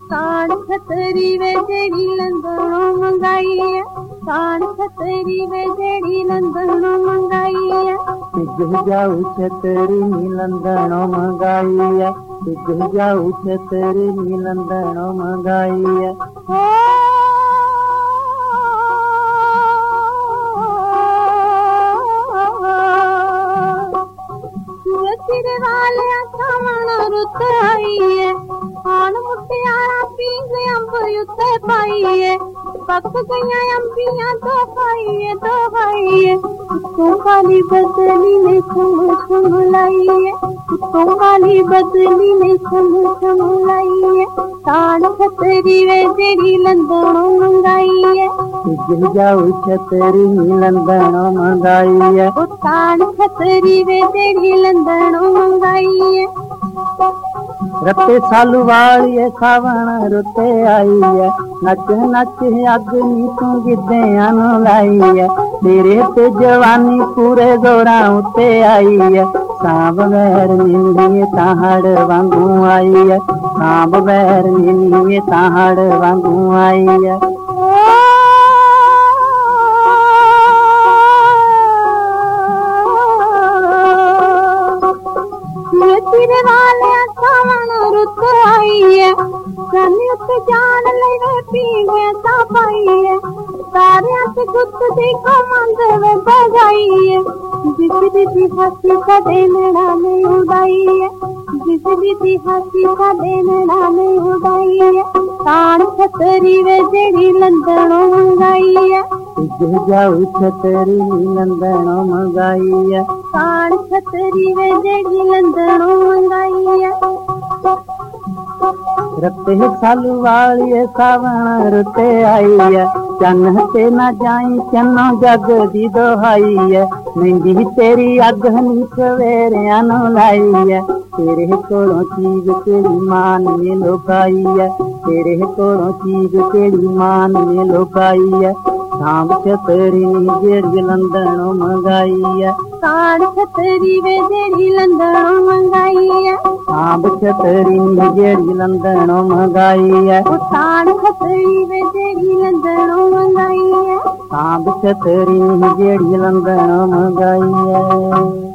कान खतरी वे जेड़ी लंदनों मंगाई है, कान खतरी वे जेड़ी लंदनों मंगाई है। पिघल जाऊ छतरी नी लंदनों मंगाई है, पिघल जाऊ छतरी नी लंदनों मंगाई है। तेरे वाले सावन रुत आई है, आन मुटियारा पींग अंब युते पाई है, पक गया अंबियां तो खाई है। तू काली बदली ने छम लाई है, तू काली बदली ने छम लाई है। कान खतरी वे जेड़ी लंदनों मंगाई है, पिघल जाऊ छतरी नी लंदनों मंगाई है। कान खतरी वे जेड़ी लंदनों मंगाई है। रत्ते सालू वाली सावन रुते आई है, नच नच अग नी तू गिद्धियां नू लाई है। तेरे ते जवानी पूरे जोरां उत्ते आई है, सांब बगैर नींदी ताहड़ वांगू आई है, सांब बगैर नींदी ताहड़ वांगू आई है। तेरे वाले सावन रुत आई है, जाने उत्ते जान ले पीवे ता पाई है। सारे ते गुत देखो मंद वे बजाई है, जिसदी दी हंसी का देना में उड़ाई है, जिसदी दी हंसी का देना में उड़ाई है। कान खतरी वे जेड़ी लंदनों मंगाई है, पिघल जाऊ छतरी नी लंदनों मंगाई है। कान खतरी वे जेड़ी लंदनों मंगाई है। रत्ते सालू वाली सावन रुते आई है, चन्न ते ना जाई चन्नो जग दी दोहाई है। मेहंदी तेरी अग नी सवेरियां नू लाई है, तेरे कोलों चीज केड़ी मान ने लोकाई है, तेरे कोलों चीज केड़ी मान ने लोकाई है। सांब छतरी नी जेड़ी लंदनों मंगाई है, कान खतरी वे जेड़ी लंदनों मंगाई है। सांब छतरी नी जेड़ी लंदनों मंगाई है। कान खतरी वे जेड़ी लंदनों मंगाई है। सांब छतरी नी जेड़ी लंदनों मंगाई है।